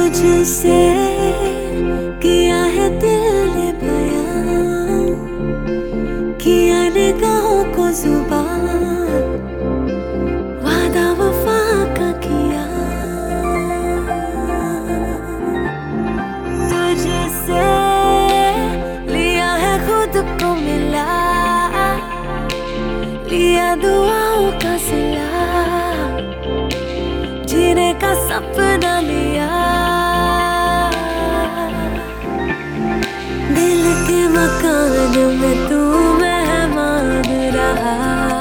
तुझसे किया है दिल ने बयां, किया निगाहों को जुबान, वादा वफा का किया। तुझसे लिया है खुद को मिला, लिया दुआओं का सिला, जीने का सपना लिया। दिल के मकान में तू मेहमान रहा,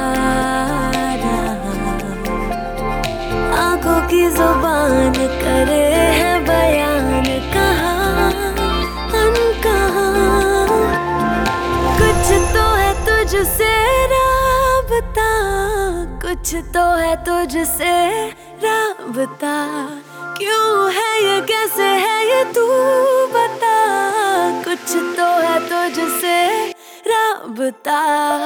आंखों की जुबान करे है बयान, कहाँ अनकहा। कुछ तो है तुझसे राबता, कुछ तो है तुझसे राबता। क्यों है ये, कैसे है ये, तू बता। कुछ तो है तुझसे राबता।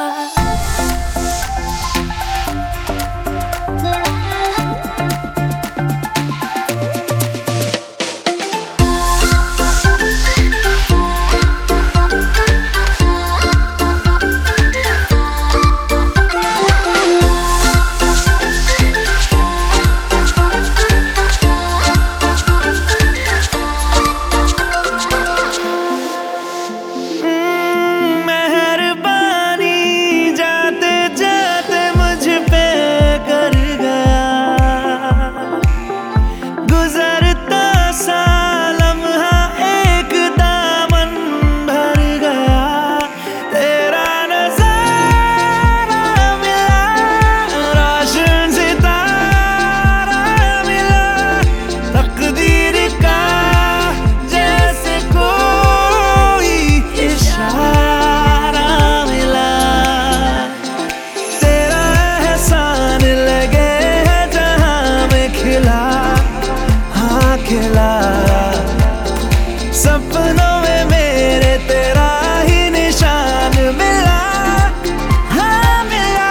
सपनों में मेरे तेरा ही निशान मिला, हाँ मिला।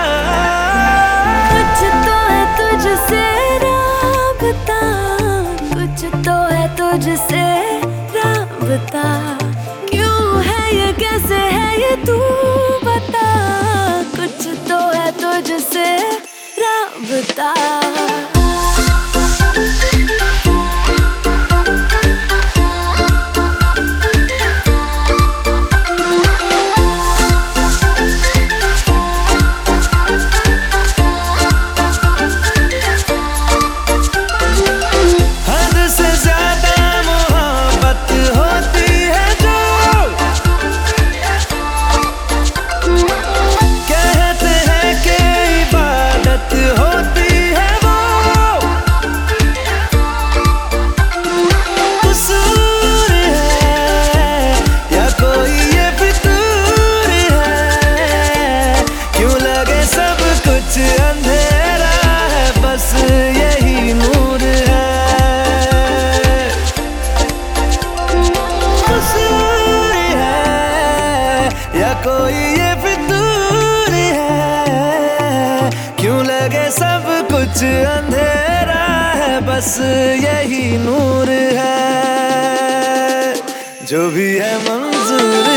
कुछ तो है तुझसे राबता, कुछ तो है तुझसे राबता। क्यों है ये, कैसे है ये, तू बता। कुछ तो है तुझसे राबता। अंधेरा है बस यही नूर है, कसूर है या कोई ये फितूर है। क्यों लगे सब कुछ अंधेरा है बस यही नूर है। जो भी है मंजूर